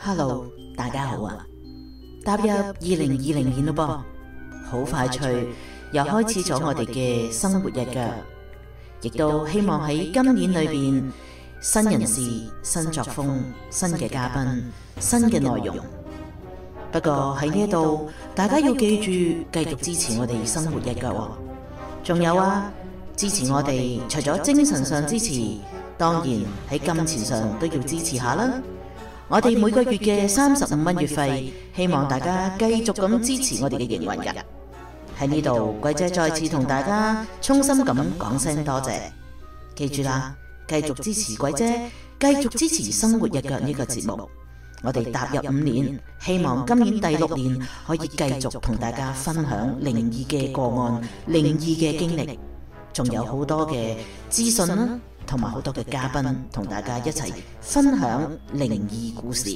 Hello， 大家好啊！踏入2020年咯噃，好快脆又開始咗我哋嘅生活日腳，亦都希望喺今年裏邊新人事、新作風、新嘅嘉賓、新嘅內容。不過喺呢度，大家要記住繼續支持我哋生活日腳喎。仲有啊，支持我哋除咗精神上支持，當然喺金錢上都要支持下啦。我哋每個月嘅35蚊月費，希望大家繼續咁支持我哋嘅營運嘅。喺呢度，鬼姐再次同大家衷心咁講聲多謝。記住啦，繼續支持鬼姐，繼續支持生活日腳呢個節目。我哋踏入5年，希望今年第6年可以繼續同大家分享靈異嘅個案、靈異嘅經歷，仲有好多嘅資訊啦，同埋好多嘅嘉賓同大家一齊分享靈異故事。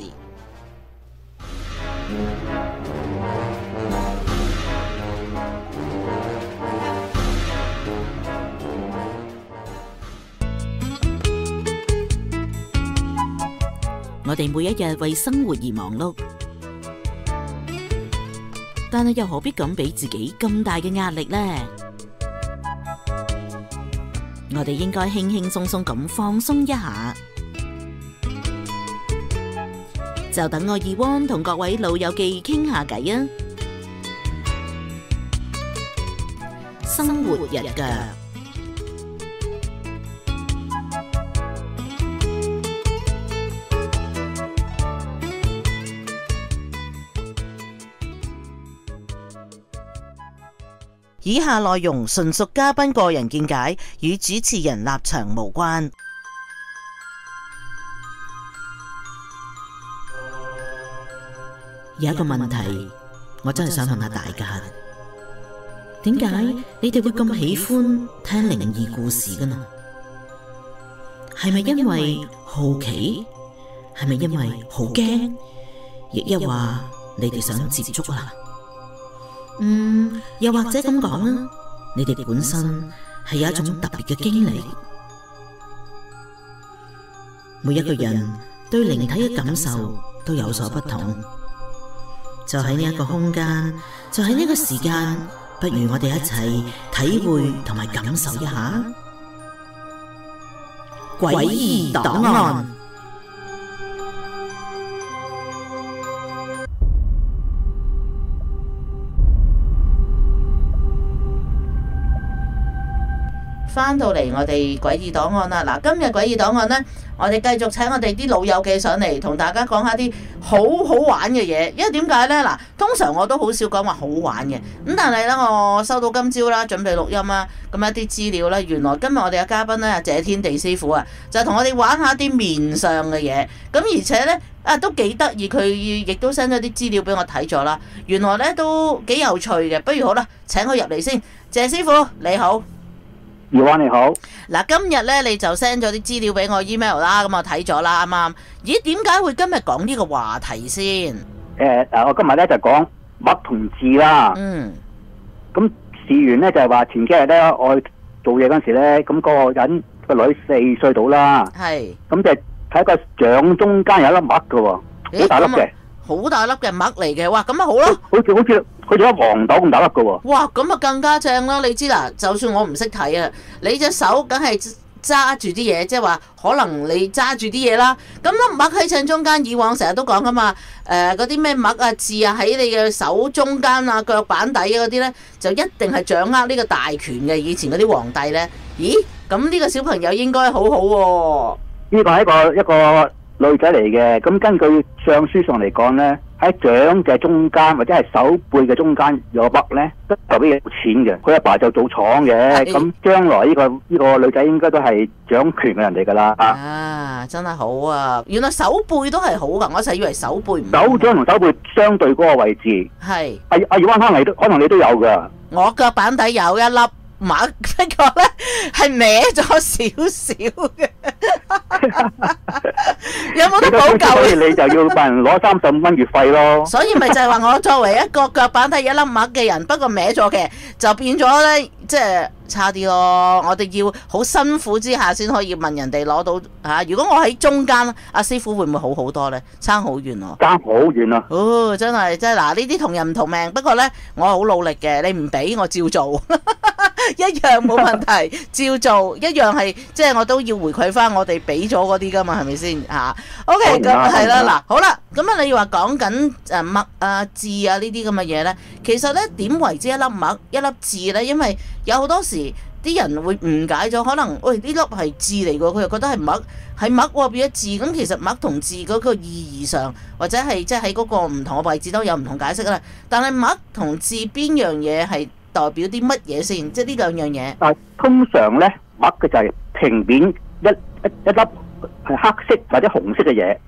我哋每一日為生活而忙碌，但係又何必咁俾自己咁大嘅壓力呢？我哋應該輕輕鬆鬆咁放鬆一下，就等我Yvonne同各位老友記傾下偈啊！生活日腳。以下內容純屬嘉賓個人見解，與主持人立場無關。有一個問題，我真係想問下大家，點解你哋會咁喜歡聽靈異故事㗎呢？係咪因為好奇？係咪因為好驚？亦一話你哋想接觸啦？又或者咁講啊，你哋本身係有一種特別嘅經歷。每一個人對靈體嘅感受都有所不同，就喺呢一個空間，就喺呢個時間，不如我哋一齊體會同埋感受一下詭異檔案。翻到嚟我哋詭異檔案啦！嗱，今日詭異檔案呢，我哋繼續請我哋啲老友記上嚟，同大家講下啲好好玩嘅嘢。因為點解呢？嗱，通常我都好少講話好玩嘅，咁但係呢，我收到今朝啦，準備錄音啦，咁一啲資料呢，原來今日我哋嘅嘉賓呢，謝天地師傅啊，就同我哋玩下啲面相嘅嘢。咁而且呢，都幾得意，佢亦都 send 咗啲資料俾我睇咗啦。原來呢，都幾有趣嘅。不如好啦，請佢入嚟先。謝師傅你好。 Yvonne你好， 嗱，今日咧你就 send 咗啲資料俾我 email 啦，咁我睇咗啦，啱啱？咦，點解會今日講呢個話題先？ 我今日咧就講麥同字啦。咁事緣咧就係話前幾日咧我做嘢嗰陣時咧，咁嗰個人個女4歲到啦。係。咁就睇個掌中間有一粒麥㗎喎，好大粒嘅。好大粒嘅麥嚟嘅，哇！咁咪好咯。好似佢仲有黃豆咁大粒嘅喎。哇！咁啊更加正啦！你知啦，就算我唔識睇啊，你隻手梗係揸住啲嘢，即係話可能你揸住啲嘢啦。咁粒麥喺正中間，以往成日都講噶嘛。嗰啲咩麥啊字啊喺你嘅手中間啊腳板底嗰啲咧，就一定係掌握呢個大權嘅。以前嗰啲皇帝咧，咦？咁呢個小朋友應該好好喎。呢個係一個女仔嚟嘅，咁根據相書上嚟講咧，喺掌嘅中間或者係手背嘅中間有個麥咧，都代表有錢嘅。佢阿爸就做廠嘅，咁將來呢個女仔應該都係掌權嘅人嚟噶啦。啊，真係好啊！原來手背都係好噶，我成日以為手背唔好。手掌同手背相對嗰個位置係。阿Yvonne可能你都有噶。我腳板底有一粒癦，不過咧係歪咗少少嘅，有冇得補救？ 所以你就要問人攞35蚊月費咯。 所以咪就係話我作為一個腳板底一粒癦嘅人，不過歪咗嘅，就變咗咧，即係差啲咯。我哋要好辛苦之下先可以問人哋攞到嚇。如果我喺中間，阿師傅會唔會好好多咧？差好遠喎！ 爭好遠啊！ 哦，真係嗱，呢啲同人唔同命。不過咧，我好努力嘅，你唔俾我照做。一樣冇問題，照做一樣係，即係我都要回饋翻我哋俾咗嗰啲噶嘛，係咪先嚇？OK，咁係啦，嗱，好啦，咁啊，你話講緊癦啊、痣啊呢啲咁嘅嘢咧，其實咧點為之一粒癦、一粒痣咧？因為有好多時啲人會誤解咗，可能喂呢粒係痣嚟㗎，佢又覺得係癦，係癦喎變咗痣，咁其實癦同痣嗰個意義上，或者係即係喺嗰個唔同嘅位置都有唔同解釋啦。但係癦同痣邊樣嘢係代表啲乜嘢先？即係呢兩樣嘢。 但係通常咧，癦嘅就係平面一粒係黑色或者紅色嘅嘢。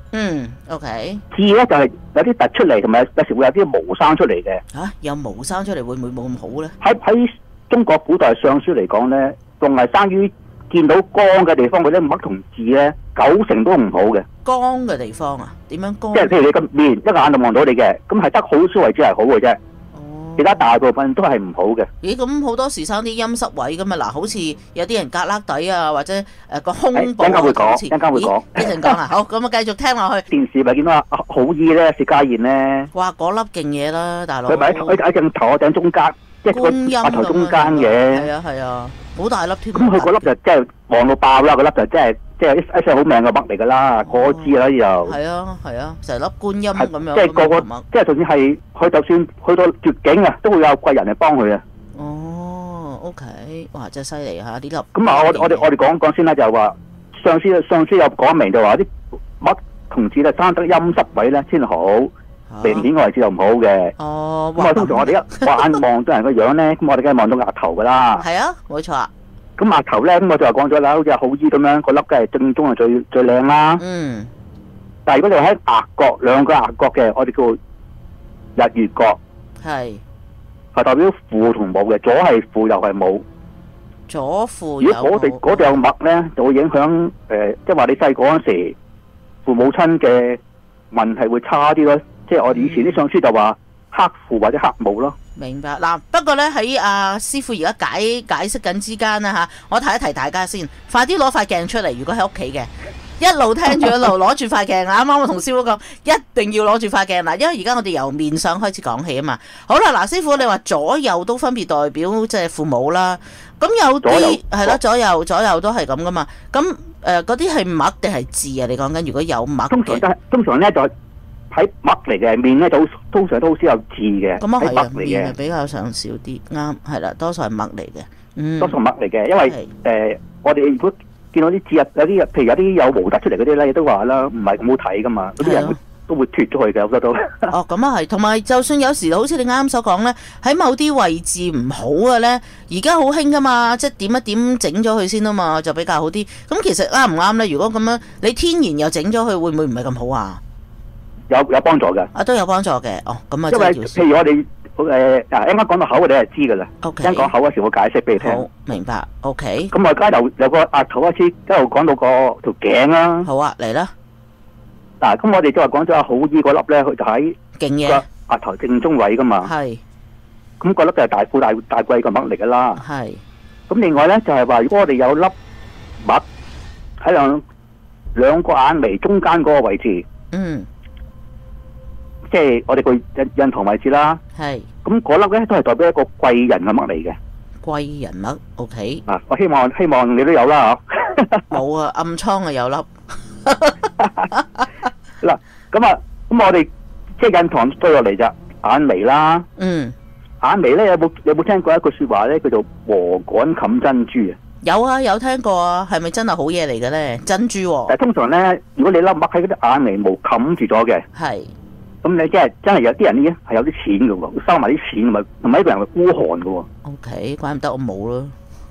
OK。 痣咧就係有啲突出嚟，同埋有時會有啲毛生出嚟嘅。 嚇，有毛生出嚟會唔會冇咁好咧？ 喺中國古代相書嚟講咧，仲係生於見到光嘅地方嗰啲癦同痣咧，90%都唔好嘅。 光嘅地方啊？點樣光？ 即係譬如你個面一眼就望到你嘅，咁係得好少位置係好嘅啫。其他大部分都係唔好嘅。 咦，咁好多時生啲陰濕位咁啊！嗱，好似有啲人胳肋底啊，或者個胸部啊， 陣間會講，陣間會講。 一陣講啦，好，咁啊繼續聽落去。 電視咪見到好醫咧，薛家燕咧。 哇，嗰粒勁嘢啦，大佬。 佢咪喺正頭頂中間，即係個額頭中間嘅。 係啊係啊，好大粒添。 咁佢嗰粒就真係旺到爆啦！嗰粒就真係。即係一隻好命嘅癦嚟㗎啦，個知啦又。係啊係啊，成粒觀音咁樣。 即係個，即係就算係佢，就算去到絕境啊，都會有貴人嚟幫佢啊。 哦 ，OK， 哇，真係犀利嚇呢粒。 咁啊，我哋講先啦，就係話上次有講明就話啲癦同痣咧生得陰濕位咧先好，明顯嘅位置就唔好嘅。 哦。 咁啊，通常我哋一眼望到人個樣咧，咁我哋梗係望到額頭㗎啦。 係啊，冇錯啊。 咁額頭咧，咁我就話講咗啦，好似好醫咁樣，個粒梗係正宗係最靚啦。但係如果你喺額角兩個額角嘅，我哋叫日月角。係代表父同母嘅，左係父右係母。 左父右母。 如果嗰度有癦咧，就會影響即係話你細個嗰時父母親嘅運係會差啲咯。即係我哋以前啲相書就話克父或者克母咯。 明白嗱，不過咧喺阿師傅而家解釋緊之間啦嚇，我提一提大家先，快啲攞塊鏡出嚟。如果喺屋企嘅，一路聽住一路攞住塊鏡。啱啱我同師傅講，一定要攞住塊鏡嗱，因為而家我哋由面相開始講起啊嘛。好啦，嗱，師傅你話左右都分別代表即係父母啦，咁有啲係咯，左右都係咁噶嘛。咁嗰啲係癦定係痣啊？你講緊如果有癦嘅， 通常咧就喺癦嚟嘅，面咧就通常都好少有痣嘅。 咁啊係啊，面係比較上少啲，啱係啦，多數係癦嚟嘅。 多數癦嚟嘅，因為我哋如果見到啲痣啊，有啲譬如有啲有毛突出嚟嗰啲咧，都話啦，唔係咁好睇噶嘛，嗰啲人都會脫咗去嘅，好多都。哦， 咁啊係，同埋就算有時好似你啱啱所講咧，喺某啲位置唔好嘅咧，而家好興噶嘛，即係點一點整咗佢先啊嘛，就比較好啲。咁其實啱唔啱咧？如果咁樣你天然又整咗佢，會唔會唔係咁好啊？ 有幫助嘅， 都有幫助嘅。哦，咁啊， 因為譬如我哋一啱講到口，我哋係知㗎啦。 OK， 一講口嗰時，我解釋俾你聽。 好，明白。OK。 咁我而家由個額頭開始，一路講到個條頸啦。 好啊，嚟啦。 嗱，咁我哋都話講咗好醫嗰粒咧，佢就喺勁嘢額頭正中位㗎嘛。係。咁嗰粒就係大富大貴個癦嚟㗎啦。係。咁另外咧就係話，如果我哋有粒癦喺兩個眼眉中間嗰個位置。即係我哋個印堂位置啦，係咁嗰粒咧都係代表一個貴人嘅癦嚟嘅。 貴人癦 ，OK。 啊，我希望你都有啦嚇。 冇啊，暗瘡啊有粒。 嗱，咁我哋即係印堂對落嚟就眼眉啦。眼眉咧有冇聽過一句説話咧，叫做禾稈冚珍珠啊？ 有啊，有聽過啊，係咪真係好嘢嚟嘅咧？珍珠喎。 但係通常咧，如果你粒癦喺嗰啲眼眉毛冚住咗嘅，係。咁你真係有啲人咧係有啲錢嘅喎，收埋啲錢同埋呢個人係孤寒嘅喎。 OK，怪唔得我冇咯。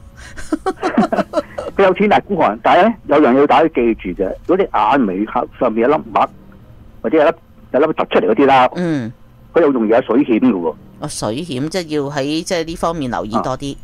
佢有錢但係孤寒，但係咧有樣嘢要大家記住嘅，如果啲眼眉上面有粒癦，或者有粒突出嚟嗰啲啦，佢又容易有水險嘅喎。 水險即係要喺即係呢方面留意多啲。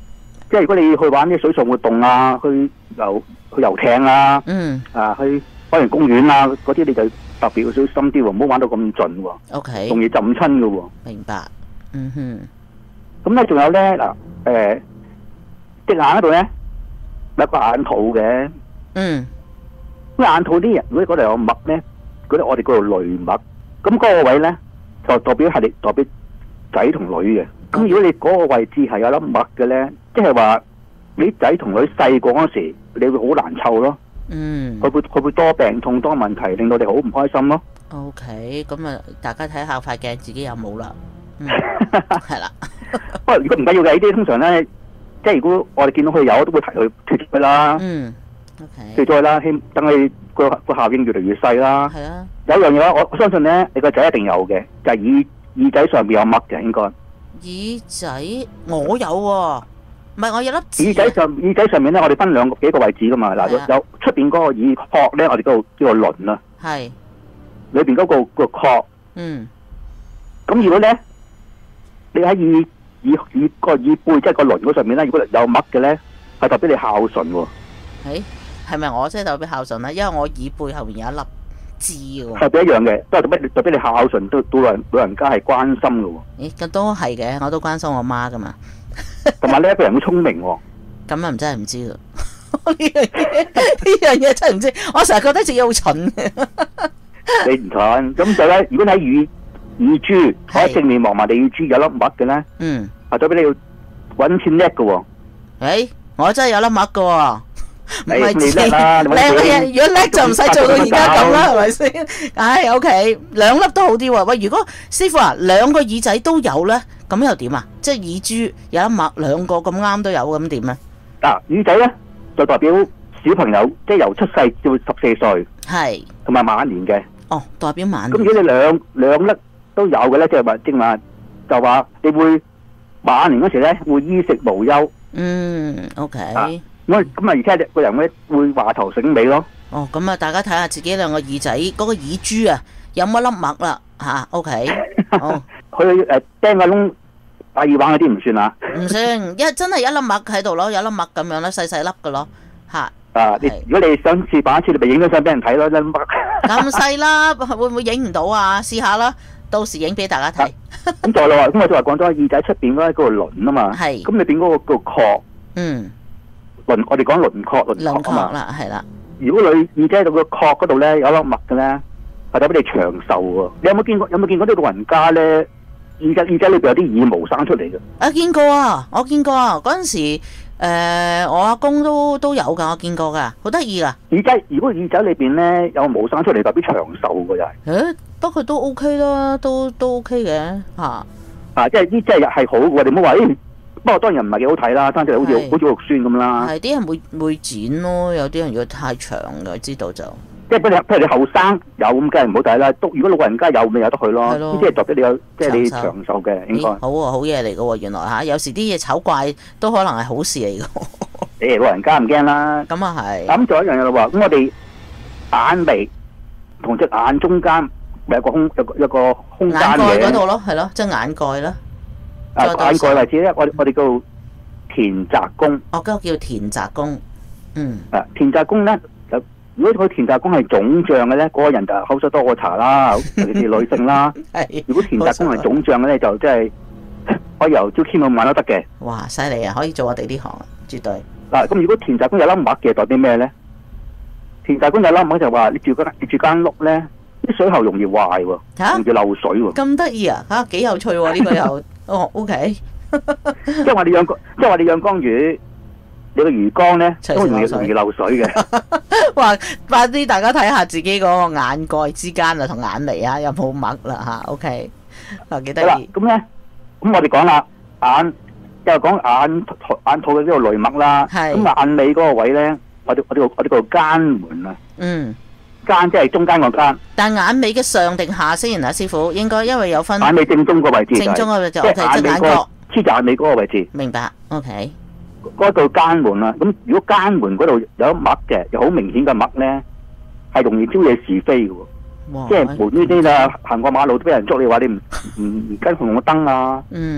即係如果你去玩啲水上活動啊，去遊艇啊，去海洋公園啊嗰啲，你就特別要小心啲喎，唔好玩到咁盡喎。 OK， 容易浸親㗎喎。 明白。嗯哼。 咁咧仲有咧嗱，隻眼嗰度咧有個眼套嘅。嗯。咁眼套啲人如果嗰度有墨咧，嗰啲我哋叫做淚墨。咁嗰個位咧就代表仔同女嘅。咁如果你嗰個位置係有粒墨嘅咧，即係話你仔同女細個嗰時，你會好難湊咯。佢會多病痛多問題，令到你好唔開心咯。 OK， 咁啊，大家睇下塊鏡自己有冇啦。係啦。不過如果唔緊要嘅呢啲，通常咧，即係如果我哋見到佢有，都會提佢脫咗佢啦。OK。脫咗佢啦，等佢個效應越嚟越細啦。係啊。有一樣嘢我相信咧，你個仔一定有嘅，就係耳仔上邊有墨嘅應該。 耳仔我有喎，唔係我有粒痣。 耳仔上面咧，我哋分幾個位置噶嘛。嗱，有出邊嗰個耳殼咧，我哋叫做鱗啦。係。裏邊嗰個殼。咁如果咧，你喺個耳背，即係個鱗嗰上面咧，如果有墨嘅咧，係代表你孝順喎。 係咪我即係代表孝順咧？因為我耳背後面有一粒痣喎。 係一樣嘅，都係代表你孝順，對老人家係關心嘅喎。 咦，咁都係嘅，我都關心我媽噶嘛。 同埋呢一個人好聰明喎。 咁啊，真係唔知啦。呢樣嘢真係唔知，我成日覺得自己好蠢嘅。 你唔蠢，咁就咧，如果你喺耳珠，喺正面望埋你耳珠有粒墨嘅咧，係代表你要搵錢叻嘅喎。 我真係有粒墨嘅喎。唔係你叻啦， 叻嘅嘢，如果叻就唔使做到而家咁啦，係咪先？OK， 兩粒都好啲喎。喂，如果師傅啊，兩個耳仔都有咧，咁又點啊？即係耳珠有粒墨，兩個咁啱都有，咁點咧？ 嗱，耳仔咧就代表小朋友，即係由出世到14歲，係同埋晚年嘅。 哦，代表晚年。 咁如果你兩粒都有嘅咧，即係話正話就話你會晚年嗰時咧會衣食無憂。 OK。 咁啊，而且個人咧會話頭醒尾咯。 哦，咁啊，大家睇下自己兩個耳仔嗰個耳珠啊，有冇粒墨啦？吓 ，OK。好。佢釘個窿戴耳環嗰啲唔算啊？唔算，真係一粒墨喺度咯，有粒墨咁樣咯，細細粒嘅咯，吓。 如果你想試扮一次，你咪影咗相俾人睇咯，粒墨。 咁細粒，會唔會影唔到啊？試下啦，到時影俾大家睇。 咁再落，咁我就話講咗耳仔出邊嗰個鱗啊嘛。係。咁裏邊嗰個殼。我哋講輪廓啊嘛， 係啦。 如果你耳仔到個殼嗰度咧有粒墨嘅咧，係代表你長壽喎。你有冇見過啲老人家咧耳仔裏邊有啲耳毛生出嚟嘅？ 我見過啊，嗰陣時我阿公都有噶，我見過噶，好得意噶。 如果耳仔裏邊咧有毛生出嚟，代表長壽嘅就係。 不過都 OK 啦，都 OK 嘅吓。 即係呢，即係好嘅，你唔好話不過當然唔係幾好睇啦，生出嚟好似肉酸咁啦。係啲人會剪咯，有啲人如果太長嘅，知道就即係譬如你後生有咁，梗係唔好睇啦。如果老人家有，咪有得去咯。即係代表你有，即係你長壽嘅應該。 好喎，好嘢嚟嘅喎，原來嚇有時啲嘢醜怪都可能係好事嚟嘅。 老人家唔驚啦。咁啊係。咁仲有一樣嘢咯喎，咁我哋眼眉同隻眼中間咪有個空間嘅。眼蓋嗰度咯，係咯，即係眼蓋啦。 眼蓋位置咧，我哋叫田宅宮。 嗰個叫田宅宮。 田宅宮咧，如果佢田宅宮係腫脹嘅咧，嗰個人就口水多過茶啦，尤其是女性啦。如果田宅宮係腫脹嘅咧，就即係可以由朝天到晚都得嘅。 哇，犀利啊！可以做我哋呢行，絕對。 咁如果田宅宮有粒墨嘅，代表咩咧？田宅宮有粒墨就話你住間屋咧，啲水喉容易壞喎，容易漏水喎。 咁得意啊！幾有趣喎！呢個又OK。 即係話你養缸魚，你個魚缸咧都容易漏水嘅。 話快啲，大家睇下自己嗰個眼蓋之間啊，同眼眉啊，有冇墨啦吓 ？OK，幾得意。 咁咧，咁我哋講啦，又講眼套嘅呢個淚墨啦。咁眼尾嗰個位咧，我哋個奸門啊。奸即係中間個奸。但眼尾嘅上定下先啊，師傅應該因為有分。眼尾正中個位置。正中個位置，即係眼角。黐住眼尾嗰個位置。明白。OK。嗰度奸門啦，咁如果奸門嗰度有墨嘅，又好明顯嘅墨咧，係容易招惹是非嘅喎。即係無端端啊，行過馬路都俾人捉你話你唔跟紅綠燈啊。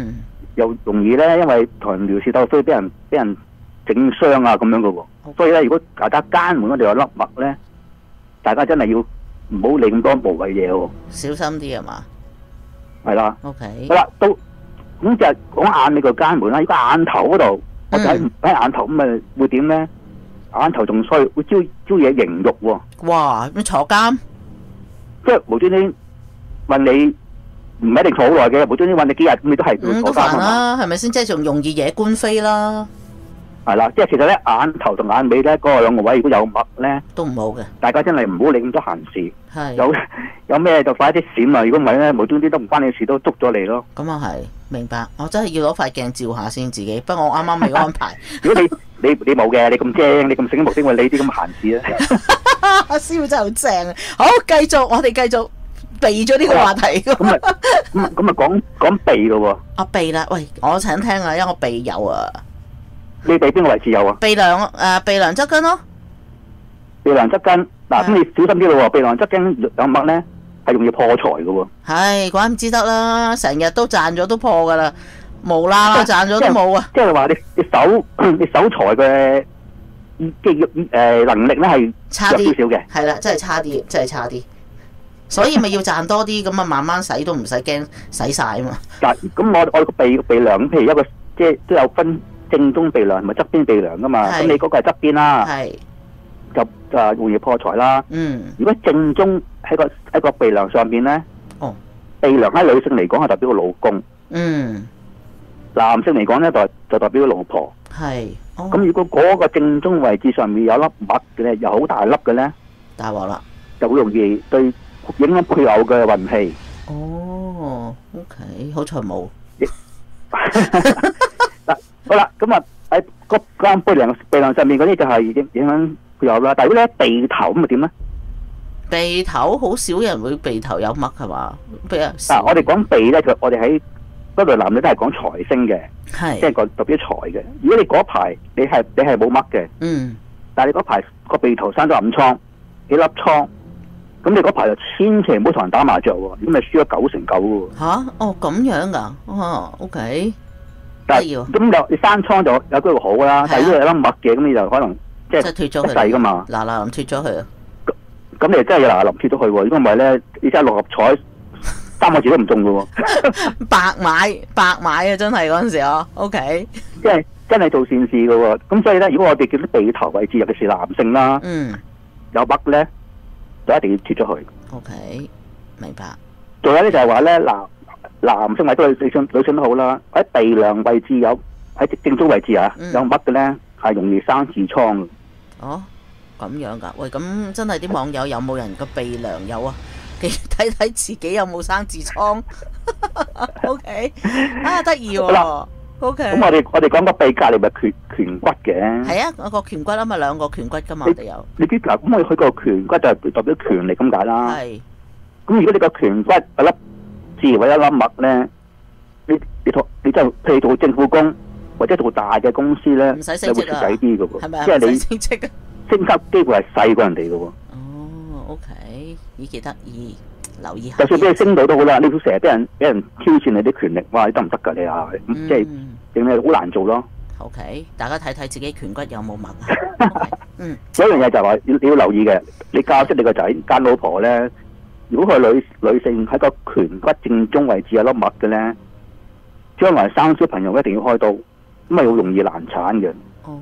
又容易咧，因為同人撩事鬥非，俾人整傷啊咁樣嘅喎。所以咧，如果大家奸門嗰度有粒癦咧，大家真係要唔好理咁多無謂嘢喎。 小心啲係嘛？ 係啦。 OK。 好啦，到咁就講眼尾個奸門啦。如果眼頭嗰度，我就喺眼頭咁咪會點咧？眼頭仲衰，會招惹刑獄喎。 哇！咁坐監？ 即係無端端問你，唔一定坐好耐嘅，無端端問你幾日，咁你都係要坐監啊嘛。 都煩啦，係咪先？即係仲容易惹官非啦。係啦，即係其實咧，眼頭同眼尾咧嗰兩個位，如果有癦咧， 都唔好嘅。 大家真係唔好理咁多閒事。 係。 有咩就快啲閃啊！如果唔係咧，無端端都唔關你事，都捉咗你咯。 咁啊係，明白。我真係要攞塊鏡照下先自己。不過我啱啱未安排。 如果你冇嘅，你咁精，你咁醒目，點會理啲咁閒事咧？ 阿師傅真係好正。好，繼續，我哋繼續避咗呢個話題。 咁啊講鼻咯喎。 啊鼻啦，喂，我請聽啊，因為我鼻有啊。 你鼻邊個位置有啊？ 鼻梁側根咯。 鼻梁側根，嗱，咁你小心啲咯喎，鼻梁側根有癦咧，係容易破財嘅喎。 係，怪唔之得啦，成日都賺咗都破噶啦，無啦啦賺咗都冇啊。 即係話你守財嘅能力咧係差啲少少嘅。 係啦，真係差啲，真係差啲。所以咪要賺多啲，咁啊慢慢使都唔使驚使晒啊嘛。 嗱，咁我個鼻梁，譬如一個即係都有分。正中鼻梁同埋側邊鼻梁噶嘛，咁你嗰個係側邊啦，就容易破財啦。如果正中喺個鼻梁上邊咧，鼻梁喺女性嚟講係代表個老公，男性嚟講咧就代表個老婆。咁如果嗰個正中位置上面有粒癦嘅咧，又好大粒嘅咧， 大鑊啦， 就好容易對影響配偶嘅運氣。 OK， 好彩冇。 好啦，咁啊喺個鼻梁上面嗰啲就係影響配偶啦。但係如果咧鼻頭咁啊點咧？ 鼻頭好少人會鼻頭有癦係嘛？ 我哋講鼻咧，我哋喺嗰度男女都係講財星嘅，即係代表財嘅。如果你嗰排你係冇癦嘅，但係你嗰排個鼻頭生咗暗瘡，幾粒瘡，咁你嗰排就千祈唔好同人打麻雀喎，咁咪輸咗9成9喎。 吓？哦咁樣噶？OK。 咁你生瘡就有機會好啦，但係如果有粒癦嘅，咁你就可能即係脫咗佢世噶嘛。 嗱臨脫咗佢啊！ 咁你真係要臨脫咗佢喎，如果唔係咧，你真係六合彩3個字都唔中噶喎。 白買啊！真係嗰陣時啊 ，OK。 即係真係做善事噶喎，咁所以咧，如果我哋叫啲鼻頭位置，尤其是男性啦，有癦咧，就一定要脫咗佢。 OK，明白。 仲有咧就係話咧男性或者女性都好啦，喺鼻梁位置喺正中位置啊，有癦嘅咧係容易生痔瘡嘅。 哦，咁樣噶？喂，咁真係啲網友有冇人個鼻梁有啊？睇睇自己有冇生痔瘡。OK， 得意喎。OK。咁我哋講個鼻隔離咪顴骨嘅。係啊，個顴骨啊嘛，兩個顴骨噶嘛，我哋有。 你啲嗱，咁我去個顴骨就代表權力咁解啦。 係。 咁如果你個顴骨一粒字或一粒癦咧，你就譬如做政府工或者做大嘅公司咧，就會蝕底啲嘅喎。 係咪啊？ 即係你升級機會係細過人哋嘅喎。 OK， 咦幾得意，留意下。 就算俾你升到都好啦，你都成日俾人挑戰你啲權力，哇！你得唔得㗎你啊？即係令你好難做咯。 OK， 大家睇睇自己顴骨有冇癦啊？ 有一樣嘢就係話你要留意嘅，你教識你個仔教老婆咧。如果佢係女性喺個顴骨正中位置有粒癦嘅咧，將來生小朋友一定要開刀，咁咪好容易難產嘅。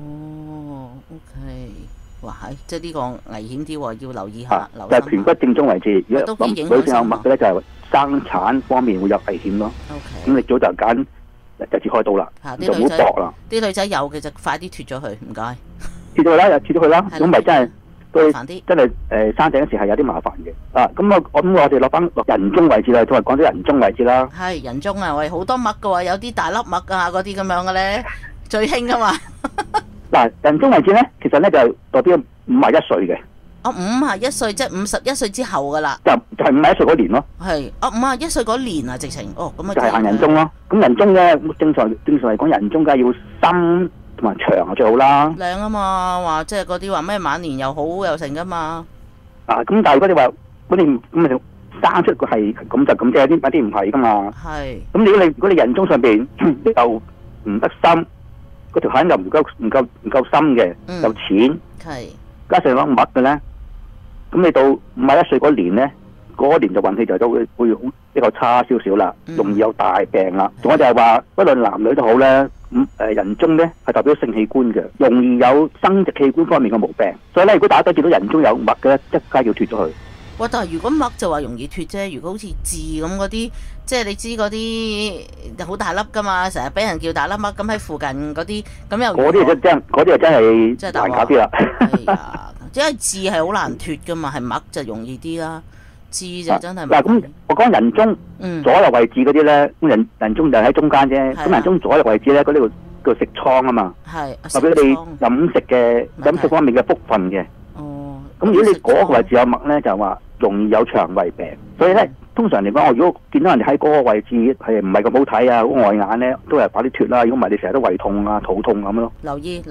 OK， 哇，即係呢個危險啲喎，要留意下。 就係顴骨正中位置，如果女性有癦嘅咧，就係生產方面會有危險咯。咁你早就揀就至開刀啦，就唔好搏啦。 啲女仔有嘅就快啲脫咗佢，唔該。 脫咗佢啦，又脫咗佢啦，咁咪真係。 麻煩啲， 真係生仔嗰時係有啲麻煩嘅。咁我哋落翻人中位置啦，都係講咗人中位置啦。 係人中啊，喂，好多癦嘅喎，有啲大粒癦啊，嗰啲咁樣嘅咧，最興噶嘛。 嗱，人中位置咧，其實咧就係代表51歲嘅。 51歲即係51歲之後噶啦。 就係51歲嗰年咯。 係51歲嗰年啊，直情咁啊。 就係行人中咯。咁人中咧，正常嚟講，人中梗係要深同埋長啊最好啦。 靚啊嘛，話即係嗰啲話咩晚年又好又成噶嘛。 咁但係如果你話嗰年咁咪生出個係咁就咁啫，有啲唔係噶嘛。 係。 咁如果你人中上邊又唔得深，嗰條痕又唔夠深嘅，又淺， 係。 加上攞麥嘅咧，咁你到51歲嗰年咧，嗰年就運氣就都會比較差少少啦，容易有大病啦。仲有就係話，不論男女都好咧，人中咧係代表性器官嘅，容易有生殖器官方面嘅毛病。所以咧，如果大家都見到人中有麥嘅咧，即刻要脫咗佢。 哇！但係如果麥就話容易脫啫，如果好似痣咁嗰啲，即係你知嗰啲好大粒噶嘛，成日俾人叫大粒麥，咁喺附近嗰啲，咁又嗰啲就真係難搞啲啦。 係啊，因為痣係好難脫噶嘛，係麥就容易啲啦，痣就真係。 嗱咁，我講人中左右位置嗰啲咧，咁人中就喺中間啫。咁人中左右位置咧，嗰啲叫食瘡啊嘛，代表你飲食方面嘅福分嘅。哦。咁如果你嗰個位置有麥咧，就話容易有腸胃病，所以咧通常嚟講，我如果見到人哋喺嗰個位置係唔係咁好睇啊，好礙眼咧，都係快啲脫啦。如果唔係，你成日都胃痛啊、肚痛咁咯。 留意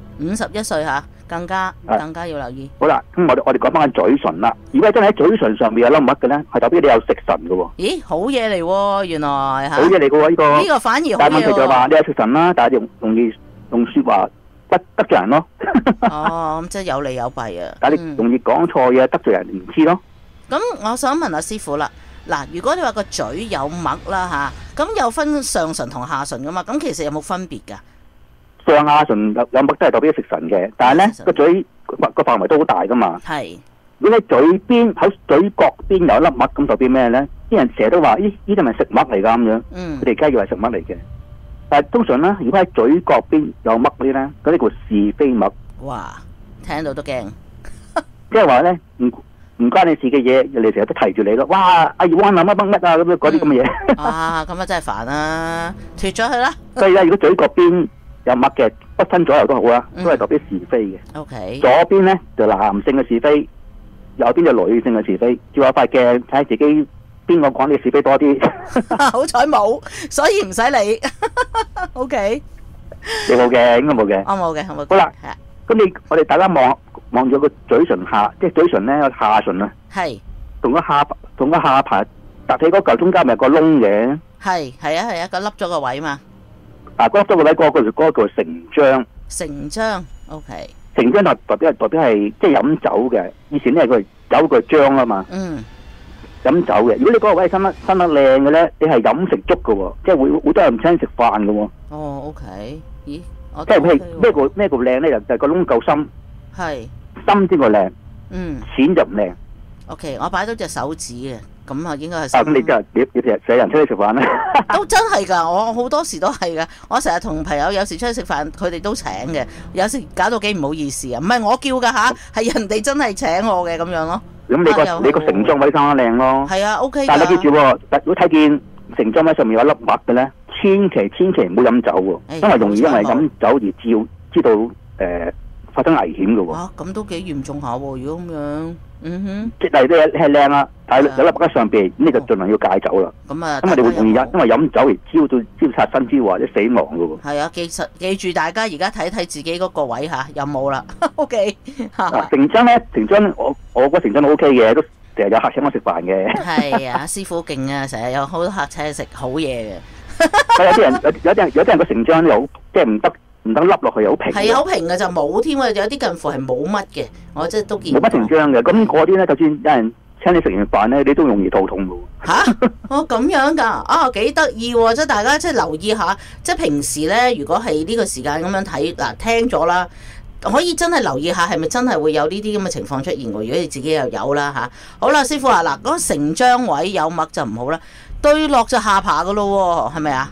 51歲嚇，更加要留意。 好啦，咁我哋講翻嘴唇啦。如果真係喺嘴唇上面有粒麥嘅咧，係代表你有食神嘅喎。 咦，好嘢嚟喎，原來嚇。好嘢嚟嘅喎， 呢個反而好嘢喎。 但係問題就係話你有食神啦，但係容易用説話得罪人咯。 哦，咁即係有利有弊啊。 但係你容易講錯嘢，得罪人唔知咯。 咁我想問阿師傅啦，嗱，如果你話個嘴有麥啦嚇，咁有分上唇同下唇噶嘛？咁其實有冇分別㗎？ 上下唇有麥都係代表食神嘅，但係咧個嘴個範圍都好大噶嘛。 係。 如果你嘴邊喺嘴角邊有粒麥，咁代表咩咧？啲人成日都話：咦，呢啲咪食麥嚟㗎咁樣。佢哋梗係以為食麥嚟嘅。但係通常咧，如果喺嘴角邊有麥嗰啲咧，嗰啲叫是非麥。 哇！聽到都驚。 即係話咧，唔關你事嘅嘢，人哋成日都提住你咯。哇！阿灣啊，乜啊，咁樣嗰啲咁嘅嘢。 啊，咁啊真係煩啊！脫咗佢啦。 所以咧，如果嘴角邊有麥嘅，不分左右都好啦，都係代表是非嘅。 OK。 左邊咧就男性嘅是非，右邊就女性嘅是非。照下塊鏡睇下自己邊個講你是非多啲。 好彩冇，所以唔使理。OK。 你冇嘅，應該冇嘅。 我冇嘅，我冇。 好啦，咁我哋大家望咗個嘴唇下，即係嘴唇咧個下唇啊。係。同個下巴凸起嗰嚿中間咪有個窿嘅。係啊，個凹咗個位嘛。 嗰凹咗個位嗰個叫成章。 成章 ，OK。 成章代表係即係飲酒嘅，以前咧佢酒個章啊嘛。飲酒嘅，如果你嗰個位生得靚嘅咧，你係飲食足嘅喎，即係好多人請你食飯嘅喎。 哦 ，OK。咦？ 即係咩個靚咧？就係個窿夠深。係。深先個靚。淺就唔靚。 OK，我擺到隻手指嘅，咁啊應該係。 咁你真係你成日人出去食飯咧？ 都真係㗎，我好多時都係㗎。我成日同朋友有時出去食飯，佢哋都請嘅，有時搞到幾唔好意思啊！唔係我叫㗎嚇，係人哋真係請我嘅咁樣咯。 咁你個成裝位生得靚咯。係啊 ，OK。 但係你記住喎，如果睇見成裝位上面有粒麥嘅咧，千祈唔好飲酒喎，因為容易因為飲酒而知道發生危險嘅喎。 哇，咁都幾嚴重下喎！如果咁樣， 即係都係靚啦，但係有粒麥喺上邊，咁你就盡量要戒酒啦。咁啊，因為你會容易因為飲酒而招殺身之禍或者死亡嘅喎。 係啊，記住大家而家睇自己嗰個位嚇，有冇啦？OK。 成真咧，我覺得成真都 OK 嘅，都成日有客請我食飯嘅。 係啊，師傅勁啊，成日有好多客請你食好嘢嘅。 有啲人個成真又即係唔得凹落去，好平。 係好平嘅就冇添啊！有啲近乎係冇乜嘅，我即係都見。 冇乜成章嘅，咁嗰啲咧，就算有人請你食完飯咧，你都容易肚痛嘅喎。 嚇！哦咁樣㗎，啊幾得意喎！即係大家即係留意下，即係平時咧，如果係呢個時間咁樣睇嗱，聽咗啦，可以真係留意下係咪真係會有呢啲咁嘅情況出現喎？如果你自己又有啦嚇，好啦，師傅啊，嗱嗰個成章位有麥就唔好啦，對落就下巴嘅咯喎，係咪啊？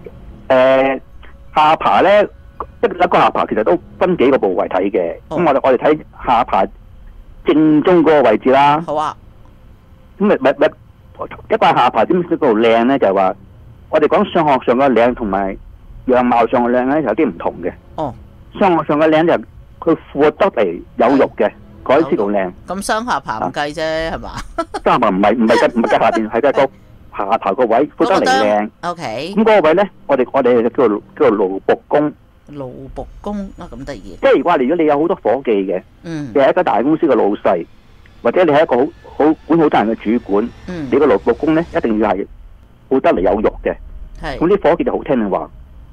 下巴咧。一個下巴其實都分幾個部位睇嘅，咁我哋睇下巴正中嗰個位置啦。 好啊。 咁一個下巴點樣度靚咧？就係話我哋講相學上嘅靚同埋樣貌上嘅靚咧，有啲唔同嘅。哦。相學上嘅靚就佢闊得嚟有肉嘅，嗰啲先叫靚。 咁雙下巴唔計啫，係嘛？ 雙下巴唔係計下邊，係計個下巴個位闊得嚟靚。 OK。 咁嗰個位咧，我哋叫做勞僕宮。 勞僕宮啊，咁得意！ 即係話，如果你有好多伙計嘅，你係一間大公司嘅老細， 或者你係一個好管好多人嘅主管，你個勞僕宮咧一定要係好得嚟有肉嘅，咁啲伙計就好聽你話。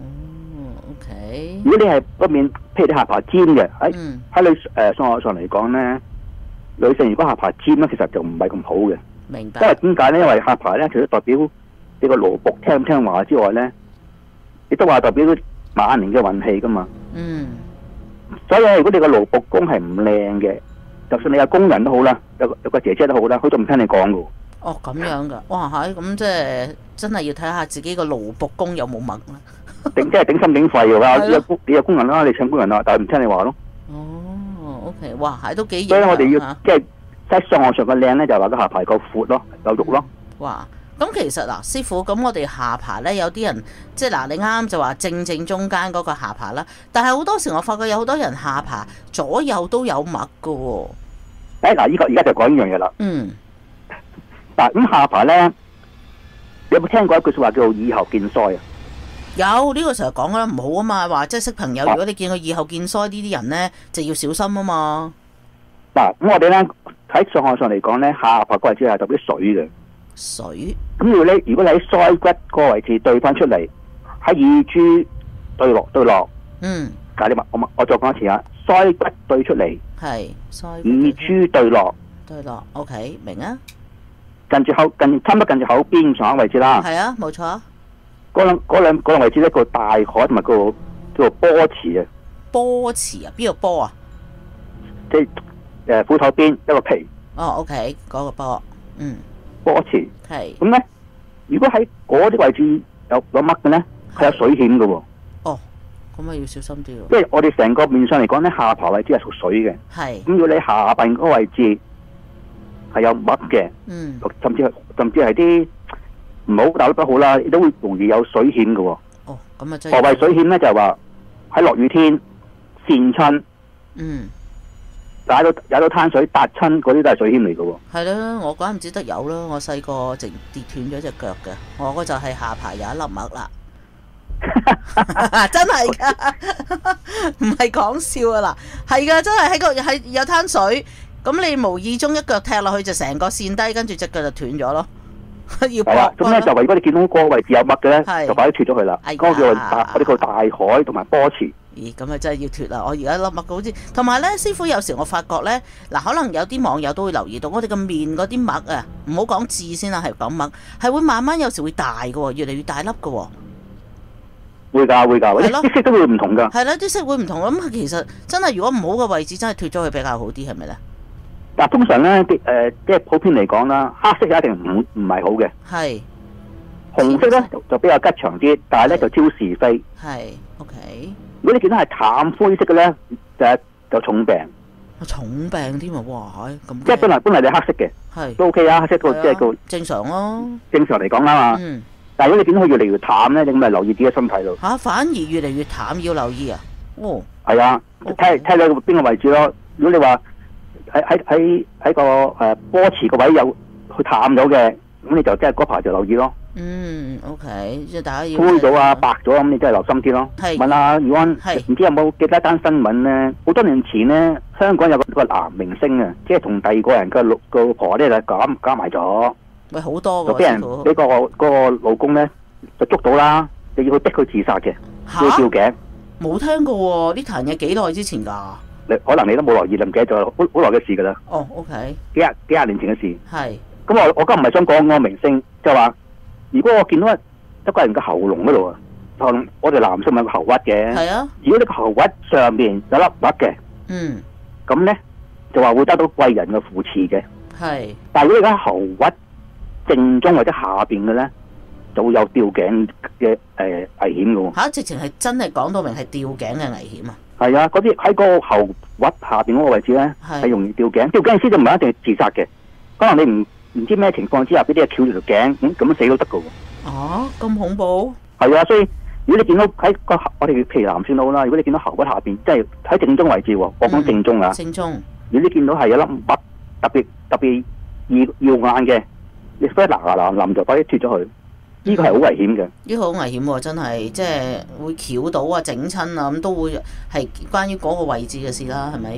OK。 如果你係嗰面，譬如你下巴尖嘅，喺你上學上嚟講咧，女性如果下巴尖咧，其實就唔係咁好嘅。 明白。 因為點解咧？因為下巴咧，除咗代表你個勞僕聽唔聽話之外咧，亦都話代表晚年嘅運氣噶嘛。所以如果你個勞僕宮係唔靚嘅，就算你有工人都好啦，有個姐姐都好啦，佢都唔聽你講噶。 哦，咁樣噶，哇係，咁即係真係要睇下自己個勞僕宮有冇墨啦。 即係頂心頂肺嘅話，你有工人啦，你請工人啦，但係唔聽你話咯。 哦 ，OK， 哇，係都幾。 所以我哋要即係喺上學上嘅靚咧，就係話個下巴夠闊咯，有肉咯。 哇，咁其實嗱，師傅，咁我哋下巴咧，有啲人即係嗱，你啱啱就話正中間嗰個下巴啦，但係好多時我發覺有好多人下巴左右都有墨噶喎。 嗱，呢個而家就講呢樣嘢啦。嗱，咁下巴咧，你有冇聽過一句說話叫做以後見腮啊？ 有呢個成日講啦，唔好啊嘛，話即係識朋友，如果你見佢以後見腮呢啲人咧，就要小心啊嘛。 嗱，咁我哋咧喺上學上嚟講咧，下巴個位置係代表水嘅。 水。咁如果你喺腮骨個位置對翻出嚟，喺耳珠對落。解啲我再講一次啊，腮骨對出嚟。係。耳珠對落。 OK， 明啊。 差唔多近住口邊上位置啦。 係啊，冇錯。 嗰兩位置咧，叫大海同埋叫做波池啊。 波池啊？邊個波啊？ 即係斧頭邊一個皮。 哦 ，OK， 嗰個波。 波池。 係。 咁咧，如果喺嗰啲位置有乜嘅咧，係有水險嘅喎。 哦，咁啊要小心啲喎。 即係我哋成個面上嚟講咧，下巴位置係屬水嘅。係。咁如果你下邊嗰個位置係有乜嘅，甚至係啲唔好打得不好啦，亦都會容易有水險嘅喎。 哦，咁啊真係。 何謂水險咧？就係話喺落雨天跣親，踩到灘水搭親嗰啲都係水險嚟嘅喎。 係啦，我怪唔之得有啦，我細個直跌斷咗隻腳嘅，我嗰就係下巴有一粒癦啦。真係噶，唔係講笑啊嗱，係噶，真係喺有灘水。咁你無意中一腳踢落去就成個跣低，跟住隻腳就斷咗咯。要搏啊！ 咁咧就如果你見到嗰個位置有乜嘅咧，就快啲脱咗佢啦。嗰個我哋叫大海同埋波池。 咦，咁啊真係要脱啦！我而家粒墨好似，同埋咧，師傅有時我發覺咧，嗱，可能有啲網友都會留意到，我哋個面嗰啲墨啊，唔好講痣先啦，係講墨，係會慢慢有時會大嘅喎，越嚟越大粒嘅喎。 會㗎，啲色都會唔同㗎。 係啦，啲色會唔同。咁其實真係如果唔好嘅位置，真係脱咗佢比較好啲，係咪咧？ 但通常咧，即係普遍嚟講啦，黑色一定唔係好嘅。係。紅色咧就比較吉祥啲，但係咧就招是非。係。OK。如果你見到係淡灰色嘅咧，就重病。重病添啊！哇，咁。即係本來你黑色嘅。係。都 OK 啊，黑色個即係個正常咯。正常嚟講啊嘛。但係如果你見到佢越嚟越淡咧，你咁咪留意自己身體咯。嚇！反而越嚟越淡要留意啊？哦。係啊，睇你邊個位置咯。如果你話，喺個波池個位有去淡咗嘅，咁你就即係嗰排就留意咯。OK， 即係大家要灰咗啊、白咗咁，你真係留心啲咯。問下余安，唔知有冇記得一單新聞咧？好多年前咧，香港有個男明星啊，即係同第二個人嘅老婆咧就搞埋咗。喂，好多就俾人俾個老公咧就捉到啦，就要去逼佢自殺嘅，要吊頸。冇聽過喎，呢壇嘢幾耐之前㗎？可能你都冇留意，唔記得咗，好耐嘅事噶啦。哦 ，OK， 幾廿年前嘅事。係。咁我今日唔係想講嗰個明星，就話如果我見到一個人嘅喉嚨嗰度啊，我哋男性有個喉核嘅。係啊。如果你個喉核上邊有粒核嘅，咁咧就話會得到貴人嘅扶持嘅。係。但係如果你而家喉核正中或者下邊嘅咧，就會有吊頸嘅危險嘅喎。嚇！直情係真係講到明係吊頸嘅危險啊！係啊，嗰啲喺個喉核下邊嗰個位置咧，係容易吊頸。吊頸意思就唔係一定自殺嘅，可能你唔知咩情況之下，俾啲嘢翹住條頸，咁死都得噶喎。哦，咁恐怖？係啊，所以如果你見到喺我哋譬如男算好啦，如果你見到喉核下邊，即係喺正中位置喎，我講正中啊。正中。如果你見到係有粒核特別耀眼嘅，你快啲嗱就快啲脱咗佢。呢個係好危險嘅，呢個好危險喎！真係即係會翹到啊、整親啊，咁都會係關於嗰個位置嘅事啦，係咪？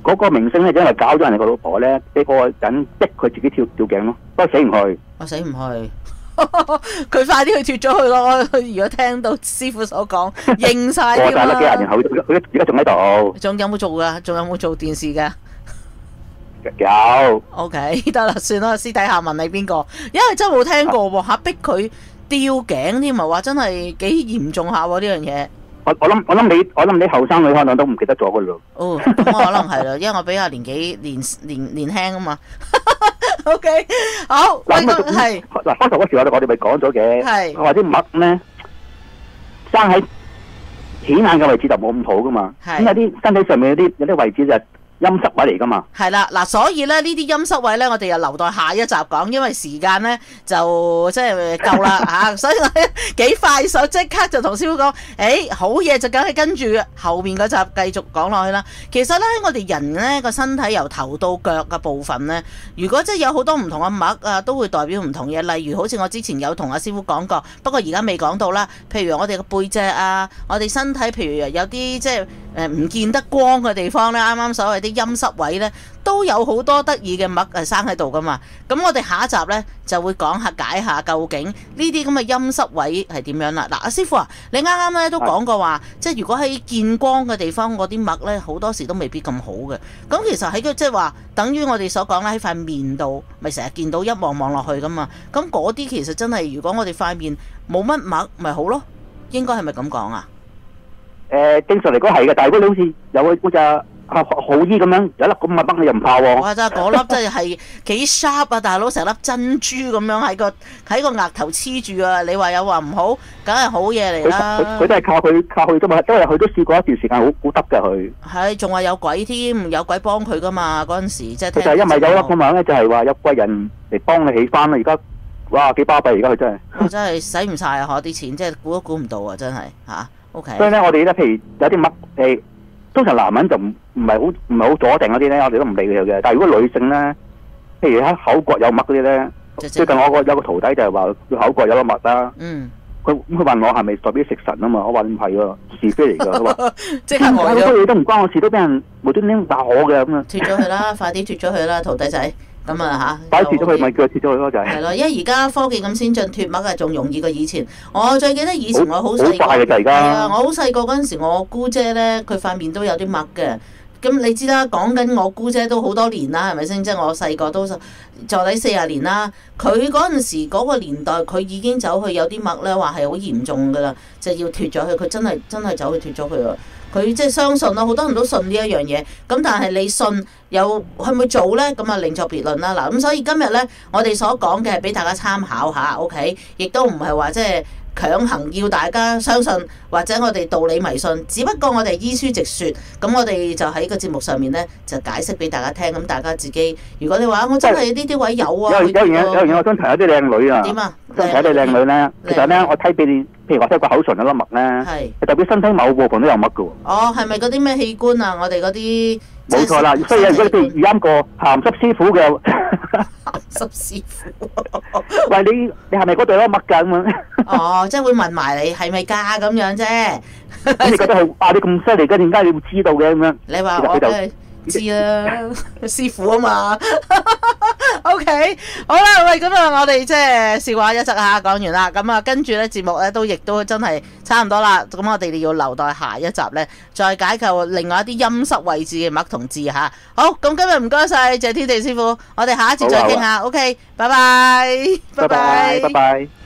嗰個明星咧，因為搞咗人哋個老婆咧，俾嗰個人逼佢自己跳鏡咯，不過死唔去。 我死唔去。佢快啲去脱咗佢咯！如果聽到師傅所講，認晒啲啦。過咗幾廿年後，佢而家仲喺度。 仲有冇做噶？仲有冇做電視噶？ 有。 OK， 得啦，算啦，私底下問你邊個，因為真係冇聽過喎嚇，逼佢吊頸添啊！話真係幾嚴重下喎呢樣嘢。 我諗你後生女可能都唔記得咗噶咯。 哦，咁可能係啦，因為我比較年輕啊嘛。O K， 好， 嗱係嗱，開頭嗰時我哋咪講咗嘅，係話啲麥咧生喺顯眼嘅位置就冇咁好噶嘛，咁有啲身體上面有啲位置就陰濕位嚟噶嘛。係啦，嗱，所以咧呢啲陰濕位咧，我哋又留待下一集講，因為時間咧就即係夠啦嚇，所以我幾快手即刻就同師傅講，好嘢就梗係跟住後面嗰集繼續講落去啦。其實咧我哋人咧個身體由頭到腳嘅部分咧，如果即係有好多唔同嘅脈啊，都會代表唔同嘢。例如好似我之前有同阿師傅講過，不過而家未講到啦。譬如我哋嘅背脊啊，我哋身體譬如有啲即係唔見得光嘅地方咧，啱啱所謂啲陰濕位咧，都有好多得意嘅脈生喺度噶嘛。咁我哋下一集咧就會講下解下究竟呢啲咁嘅陰濕位係點樣啦。嗱，阿師傅啊，你啱啱咧都講過話，即係如果喺見光嘅地方，嗰啲脈咧好多時都未必咁好嘅。咁其實喺個即係話，等於我哋所講咧喺塊面度，咪成日見到一望望落去噶嘛。咁嗰啲其實真係，如果我哋塊面冇乜脈，咪好咯。應該係咪咁講啊？正常嚟講係嘅，但係如果你好似有嗰隻好醫咁樣有一粒咁嘅筆，你又唔怕喎。哇！真係嗰粒真係幾 sharp 啊，大佬，成粒珍珠咁樣喺個額頭黐住啊！你話有話唔好，梗係好嘢嚟啦。佢都係靠佢啫嘛，因為佢都試過一段時間好得㗎佢。係，仲話有鬼添，有鬼幫佢㗎嘛嗰陣時，即係。佢就係因為有粒咁樣咧，就係話有貴人嚟幫你起翻啦。而家哇幾巴閉，而家佢真係。我真係使唔晒啊！啲錢即係估都估唔到啊！真係嚇。OK。所以咧，我哋咧，譬如有啲乜通常男人就唔係好阻定嗰啲咧，我哋都唔理佢嘅。但係如果女性咧，譬如喺口角有脈嗰啲咧，最近我有個徒弟就係話佢口角有個脈啦。嗯。佢問我係咪代表食神啊嘛？我話唔係喎，是非嚟㗎。佢話即係好多嘢都唔關我事，都俾人無端端鬧我嘅咁啊。脫咗佢啦，快啲脫咗佢啦，徒弟仔。咁啊嚇！擺脫咗佢咪叫佢脫咗佢咯，就係。係咯，因為而家科技咁先進，脫脈係仲容易過以前。我最記得以前我好細個，好快嘅就而家。係啊，我好細個嗰陣時，我姑姐咧，佢塊面都有啲脈嘅。咁你知啦，講緊我姑姐都好多年啦，係咪先？即係我細個都坐底40年啦。佢嗰陣時嗰個年代，佢已經走去有啲脈咧，話係好嚴重㗎啦，就要脫咗佢。佢真係走去脫咗佢喎。佢即係相信咯，好多人都信呢一樣嘢。咁但係你信有去唔去做呢？咁啊另作別論啦。嗱，咁所以今日呢，我哋所講嘅係俾大家參考下 ，OK？亦都唔係話即係強行要大家相信，或者我哋道理迷信。只不過我哋依書直說，咁我哋就喺個節目上面呢，就解釋俾大家聽。咁大家自己，如果你話我真係呢啲位有啊，有嘢我想提下啲靚女啊。點啊？想提下啲靚女呢？其實呢，我睇俾你。譬如話即係個口唇有粒脈咧，係代表身體某部分都有脈嘅喎。哦，係咪嗰啲咩器官啊？我哋嗰啲冇錯啦。所以如果你譬如遇啱個鹹濕師傅嘅鹹濕師傅，喂你係咪嗰度有粒脈㗎咁樣？哦，即係會問埋你係咪㗎咁樣啫。咁你覺得係哇？你咁犀利嘅，點解你會知道嘅咁樣？你話我嘅。知啦，師傅啊嘛。OK， 好啦，喂，咁啊，我哋即係笑話一則嚇講完啦。咁啊，跟住咧節目咧亦都真係差唔多啦。咁我哋要留待下一集咧，再解構另外一啲陰濕位置嘅脈同字嚇。好，咁今日唔該晒謝天地師傅，我哋下一節再傾下。OK，拜拜，拜拜，拜拜。